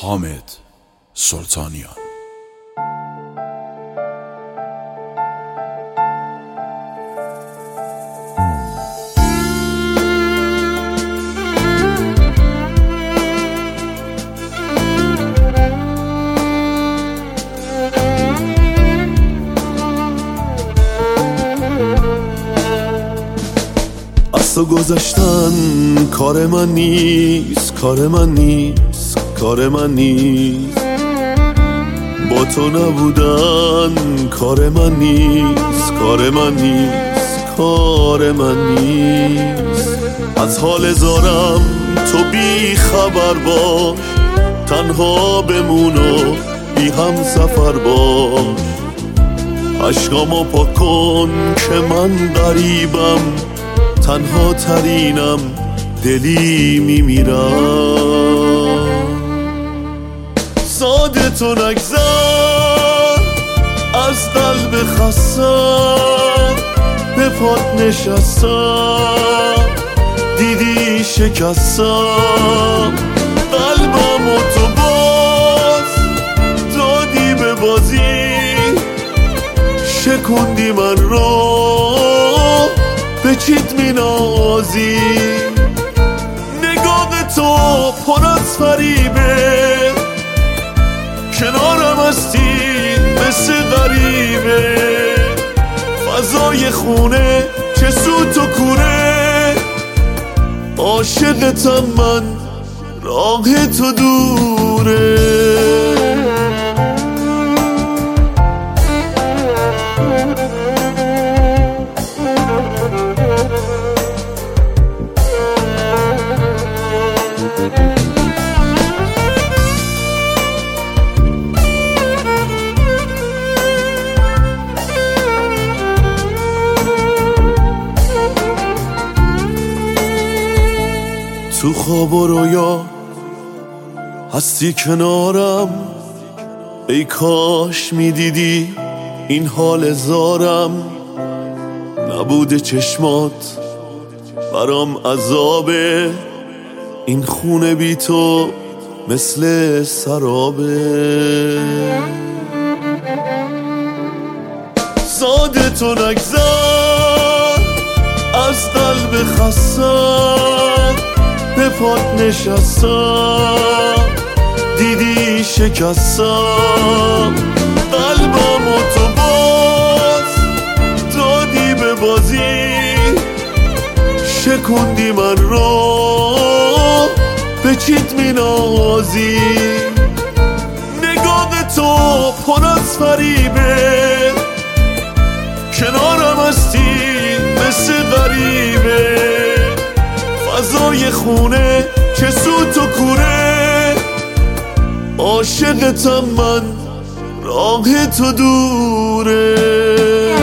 حامد سلطانیان. از تو گذشتن کار من نیست، کار من نیست، کار من نیست. با تو نبودن کار من نیست، کار من نیست، کار من نیست. از حال زارم تو بی خبر باش، تنها بمون و بی هم سفر باش. عشقامو پاک کن که من غریبم، تنها ترینم، دلی میمیرم. ساده تو نگذر از قلب خستم، به پات نشستم دیدی شکستم. قلبم و تو باز دادی به بازی، شکوندی من رو به چیت می نازی. نگاه تو پر از فریبه، کنارم هستی مثل غریبه. فضای خونه چه سوت و کوره، عاشقتم من راه تو دوره. تو خواب و رویا هستی کنارم، ای کاش میدیدی این حال زارم. نبوده چشمات برام عذابه، این خونه بی تو مثل سرابه. ساده تو نگذر از قلب خستم، به پات نشستم دیدی شکستم. قلبم و تو باز دادی به بازی، شکوندی من رو به چیت می نازی. نگاه تو پر از فریبه، کنارم هستی مثل غریبه. فضای خونه چه سوت و کوره، عاشقتم من راه تو دوره.